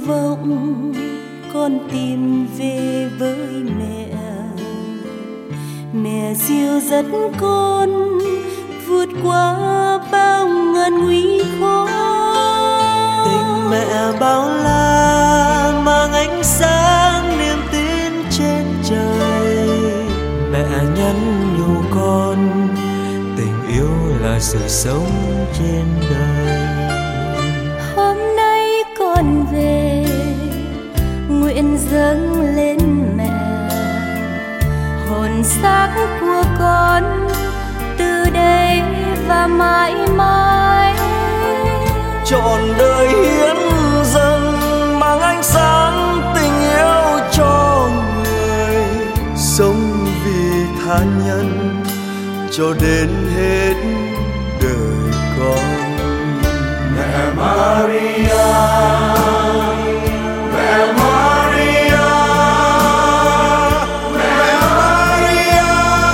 vọng con tìm về với mẹ. Mẹ dìu dắt con vượt qua bao ngàn nguy khó. Tình mẹ bao la mang ánh sáng niềm tin trên trời. Mẹ nhắn nhủ con tình yêu là sự sống trên đời. Hôm nay con về nguyện dâng lên mẹ hồn xác của con từ đây và mãi mãi. Trọn đời hiến dâng mang ánh sáng tình yêu cho người, sống vì tha nhân cho đến hết đời con. Mẹ Maria, mẹ Maria, mẹ Maria,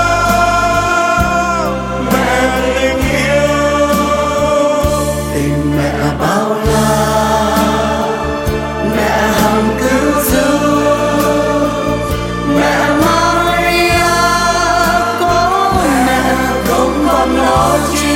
mẹ tình yêu. Tình mẹ bao la, mẹ hằng cứu giúp. Mẹ Maria, có mẹ không còn lo chi.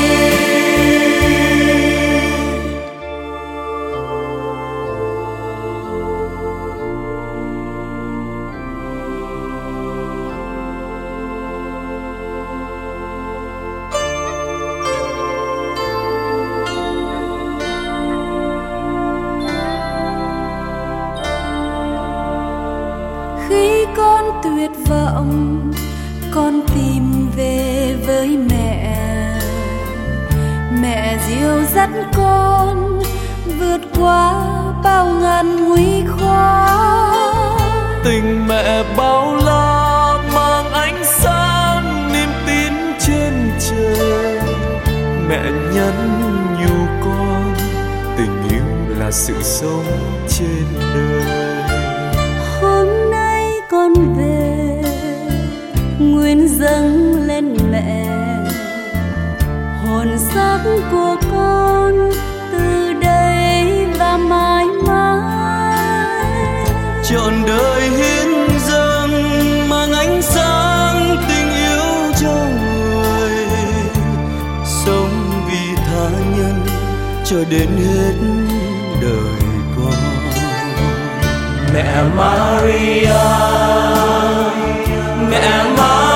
Khi con tuyệt vọng, con tìm về với mẹ. Mẹ dìu dắt con vượt qua bao ngàn nguy khó. Tình mẹ bao la mang ánh sáng niềm tin trên trời. Mẹ nhắn nhủ con tình yêu là sự sống trên đời. Hôm nay con về nguyện dâng lên mẹ hồn xác của con từ đây và mãi mãi. Trọn đời hiến dâng mang ánh sáng tình yêu cho người, sống vì tha nhân cho đến hết đời con. Mẹ Maria, mẹ Maria.